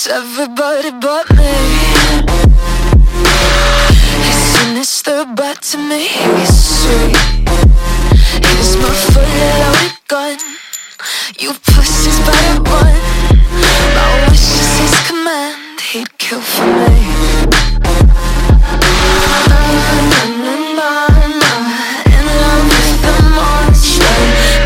loves everybody but me. He's sinister, but to me he's sweet. He's my fully loaded gun. You pussies better run. My wish is his command. He'd kill for me. In love with the monster.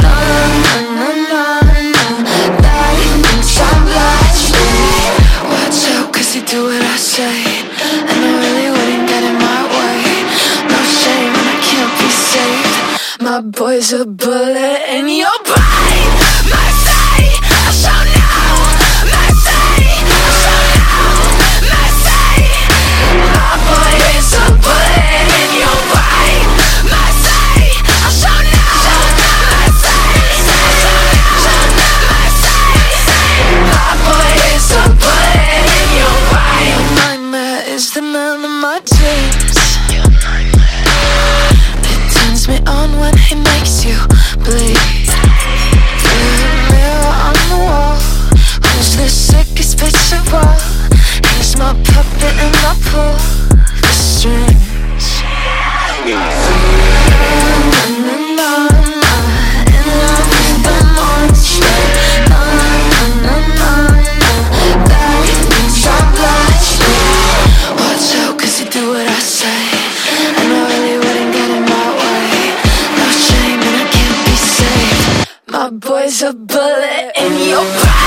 That he thinks I'm blasted. Watch out, cause he do what I say, and I really wouldn't get in my way. No shame and I can't be saved. My boy's a bullet in your brain. Mercy, I show now. Mercy, I show now. Mercy, my boy is a bullet in your brain. Mercy, I show now. Mercy, my boy is a bullet in your brain. Your nightmare is the man of my dreams. It turns me on when he makes you bleed. Mirror on the wall, who's the sickest bitch of all? He's my puppet and I pull the strings. In love with the monster. That he thinks I'm blasted. Watch out, cause he do what I say, and I really wouldn't get in my way. No shame and I can't be saved. My boy's a bullet in your brain.